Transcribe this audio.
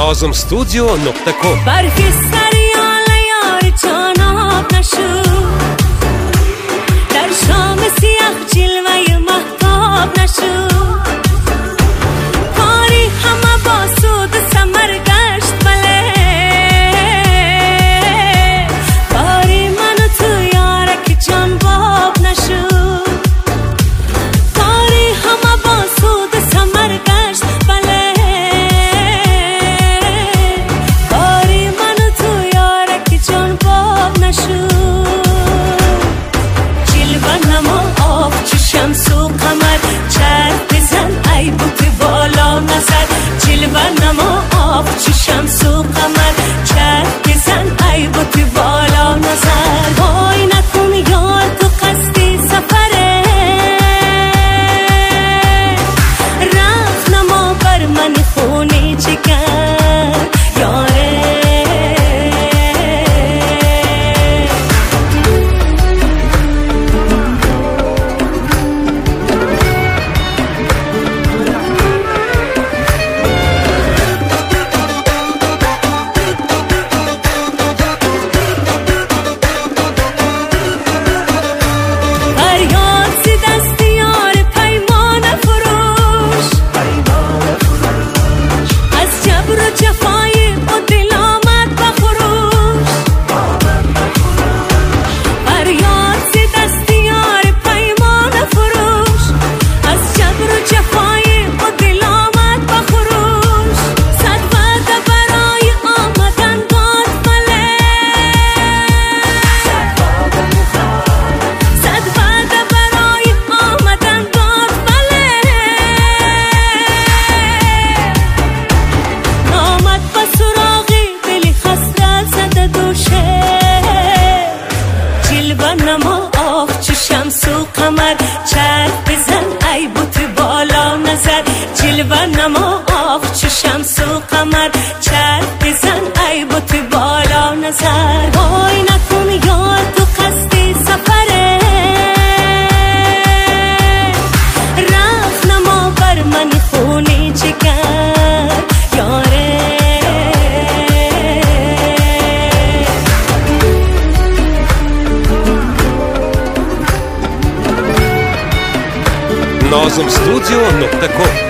nazmstudio.com برفی سریال یار جاناب نشو در شام سیاه جلوه مهتاب نشو کاری همه با سود سمر گشت بله کاری من و تو یارک جان باب نشو کاری همه با سود سمر گشت بله کاری من و تو یارک جان باب نشو جلوه نما آب چه شمس و قمر چرخ بزن ای بوت بالا نظر جلوه نما آب چه شمس و قمر چرخ بزن ای بوت بالا نظر وای نکن یار تو قصدی سفره رفت نما بر من خونی جگر یاره نما آخ چه شمس و قمر چرخ بزن ای بوت بالا نظر جلوه نما آخ چه شمس و قمر چرخ بزن ای بوت بالا نظر وای نکن یار تو قصدی سفره رفت نما بر من خونی جگر یاره nazmstudio.com